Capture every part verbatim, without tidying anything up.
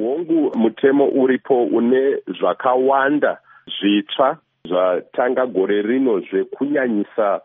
hongu mutemo uripo une zvakawanda zvitsva zvatanga gore rino zvekunyanyisa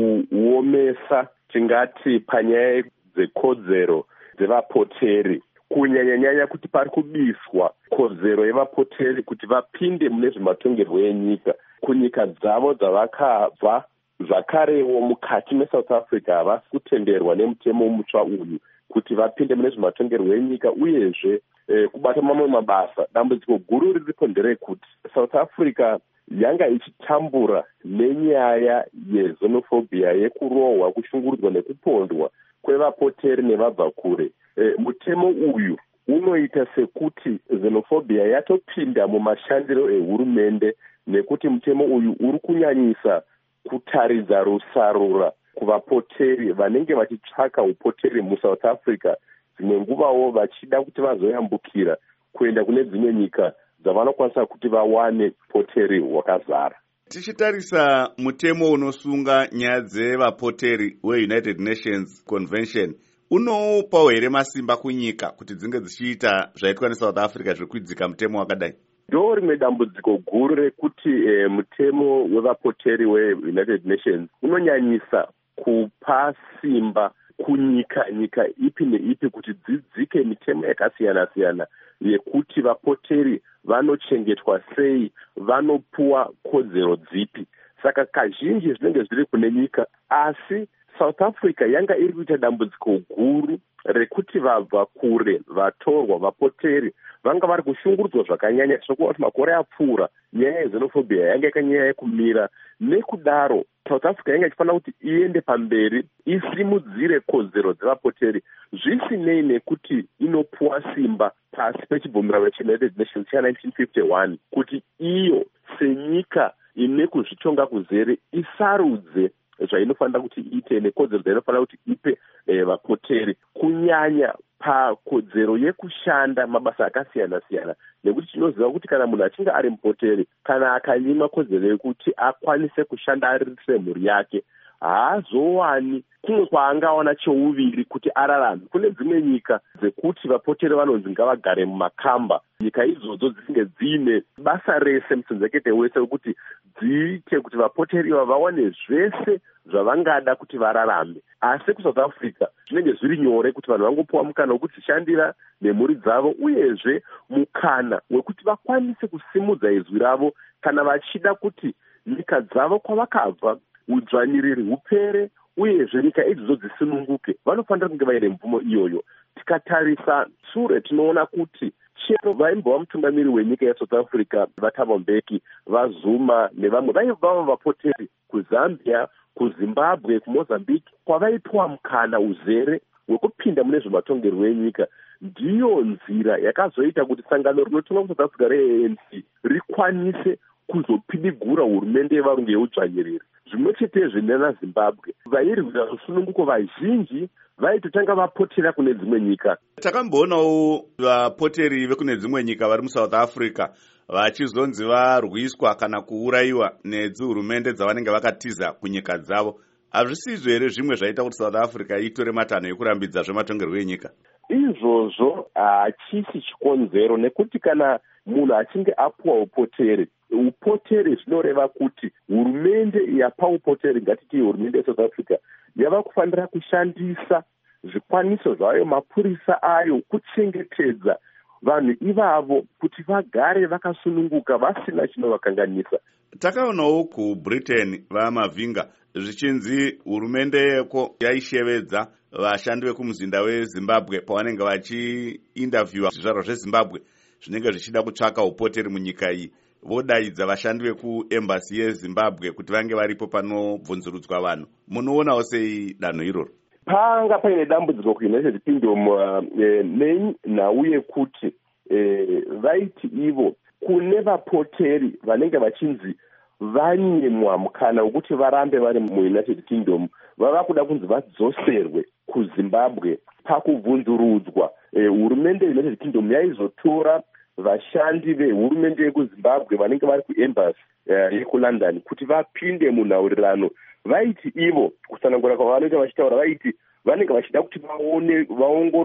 kuomesa tingati panyaya dzekodzero dzevapoteri, kunyanyanyanya kuti pari kubiswa kodzero yevapoteri kuti vapinde mune zvematongerwo enyika kunyika dzavo dzavakabva. Zvakarewo mukati meSouth Africa havasi kutenderwa nemutemo mutsva uyu kuti vapinde mune zvematongerwo enyika, uyezve eh, kubata mamwe mabasa. Dambudziko guru riripo nderekuti South Africa yanga ichitambura nenyaya yezenophobia, yekurohwa, kushungurudzwa nekupondwa kwevapoteri nevabva kure. E, mutemo uyu unoita sekuti xenophobia yatopinda mumashandiro ehurumende, nekuti mutemo uyu uri kunyanyisa kutaridza rusarura kuvapoteri vanenge vachitsvaka upoteri muSouth Africa, dzimwe nguvawo vachida kuti vazoyambukira kuenda kune dzimwe nyika dzavanokwanisa kuti vawane poteri hwakazara. Tichitarisa mutemo unosunga nyaya dzevapoteri weUnited Nations Convention, unopawo here masimba kunyika kuti dzinge dzichiita zvaitwa neSouth Africa zvekwidzika mutemo wakadai? Ndo rimwe dambudziko guru rekuti e, mutemo wevapoteri weUnited Nations unonyanyisa kupa simba kunyika nyika ipi neipi kuti dzidzike mitemo yakasiyana-siyana yekuti vapoteri vanochengetwa sei, vanopuwa kodzero dzipi. Saka kazhinji zvinenge zviri kune nyika, asi South Africa yanga iri kuita dambudziko guru rekuti vabva kure vatorwa vapoteri vanga vari kushungurudzwa zvakanyanya. Tinokuona kuti makore apfuura nyaya yezenophobia yanga yakanyanya kumira. Nekudaro South Africa yanga ichifanira kuti iende pamberi isimudzire kodzero dzevapoteri, zvisinei nekuti inopuwa simba pasi pechibvumirano cheUnited Nations cha-nineteen fifty-one kuti iyo senyika ine kuzvitonga kuzere isarudze zvainofanira kuti iite nekodzero dzainofanira kuti ipe eh, vapoteri, kunyanya pakodzero yekushanda mabasa akasiyana-siyana. Nekuti tinoziva kuti kana munhu achinge ari mupoteri, kana akanyimwa kodzero yekuti akwanise kushanda ariritire mhuri yake, haazowani kumwe kwaangaona cheuviri kuti ararame. Kune dzimwe nyika dzekuti vapoteri vanonzi ngavagare mumakamba, nyika idzodzo dzisinge dziine basa rese mutsinzekete wese wekuti dziite kuti vapoteri iva vawane zvese zvavangada kuti vararame. Asi kuSouth Africa zvinenge zviri nyore kuti vanhu vangopuwa mukana wekudzishandira nemhuri dzavo, uyezve mukana wekuti vakwanise kusimudza izwi ravo kana vachida kuti nyika dzavo kwavakabva udzvanyiriri hupere, uyezve nyika idzodzo dzisununguke. Vanofanira kunge vaine mvumo iyoyo. Tikatarisa sure tinoona kuti chero vaimbova mutungamiri wenyika yeSouth Africa vaThabo Mbeki, vaZuma nevamwe vaibva vapoteri kuZambia, kuZimbabwe, kuMozambique, kwavaipiwa mukana uzere wekupinda mune zvematongerwo enyika. Ndiyo nzira yakazoita kuti sangano rinotonga kuSouth Africa re-A N C rikwanise kuzopidigura hurumende yevarungu yeudzvanyiriri. Zvimwe chetezve nanaZimbabwe vairwira rusununguko vazhinji vaitotanga vapotera kune dzimwe nyika. Takamboonawo vapoteri vekune dzimwe nyika vari muSouth Africa vachizonzi varwiswa kana kuurayiwa nedzihurumende dzavanenge vakatiza kunyika dzavo. Hazvisizvo here zvimwe zvaita kuti South Africa itore matanho ekurambidza zvematongerwo enyika? Izvozvo hachisi chikonzero, nekuti kana munhu achinge apuwa upoteri, upoteri zvinoreva kuti hurumende yapa upoteri, ngatiti hurumende yeSouth Africa, yava kufanira kushandisa zvikwanisiro zvayo, mapurisa ayo, kuchengetedza vanhu ivavo kuti vagare vakasununguka vasina chinovakanganisa. Takaonawo kuBritain vamavhinga zvichinzi hurumende yeko yaishevedza vashandi vekumuzinda weZimbabwe pavanenge vachiinterviewa zvizvarwa zveZimbabwe zvinenge zvichida kutsvaka upoteri munyika iyi. Vodaidza vashandi vekuembassy yeZimbabwe kuti vange varipo panobvunzurudzwa vanhu. Munoonawo sei danho iroro? Panga paine dambudziko kuUnited Kingdom uh, e, nenhau yekuti e, vaiti ivo kune vapoteri vanenge vachinzi vanyimwa mukana wekuti varambe vari muUnited Kingdom, vava kuda kunzi vadzoserwe kuZimbabwe. Pakubvunzurudzwa e, hurumende yeUnited Kingdom yaizotora vashandi vehurumende yekuZimbabwe vanenge vari kuembassy uh, yekuLondon kuti vapinde munhaurirano. Vaiti ivo kusanangura kwavanoita vachitaura, vaiti vanenge vachida kuti vaone vaongorore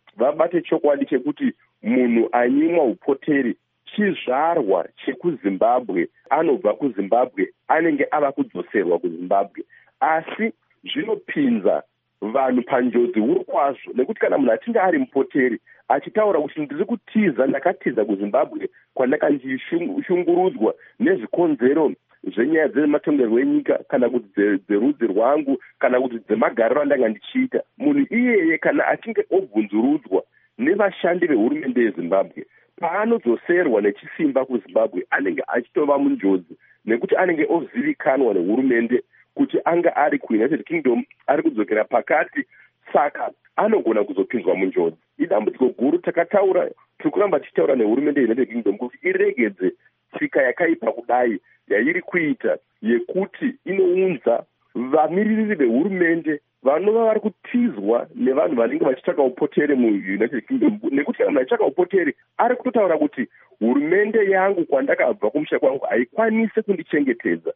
vabate chokwadi chekuti munhu anyimwa upoteri chizvarwa chekuzimbabwe anobva kuzimbabwe anenge ava kudzoserwa kuzimbabwe, asi zvinopinza vanhu panjodzi huru kwazvo, nekuti kana munhu achinge ari mupoteri achitaura kuti ndiri kutiza, ndakatiza kuzimbabwe kwandakandishungurudzwa nezvikonzero zvenyaya dzematongerwo enyika kana kuti dzerudzi rwangu kana kuti dzemagariro andanga ndichiita, munhu iyeye kana achinge obvunzurudzwa nevashandi vehurumende yezimbabwe paanodzoserwa nechisimba kuzimbabwe anenge achitova munjodzi, nekuti anenge ozivikanwa nehurumende kuti anga ari kuunited kingdom ari kudzokera pakati, saka anogona kuzopinzwa munjodzi. Idambudziko guru takataura, tiri kuramba tichitaura nehurumende yeunited kingdom kuti iregedze tsika yakaipa kudai yairi kuita yekuti inounza vamiririri vehurumende vanova vari kutizwa nevanhu vanenge vachitsvaka upoteri muunited kingdom, nekuti kana munhu achitsvaka upoteri ari kutotaura kuti hurumende yangu kwandakabva kumusha kwangu haikwanisi kundichengetedza,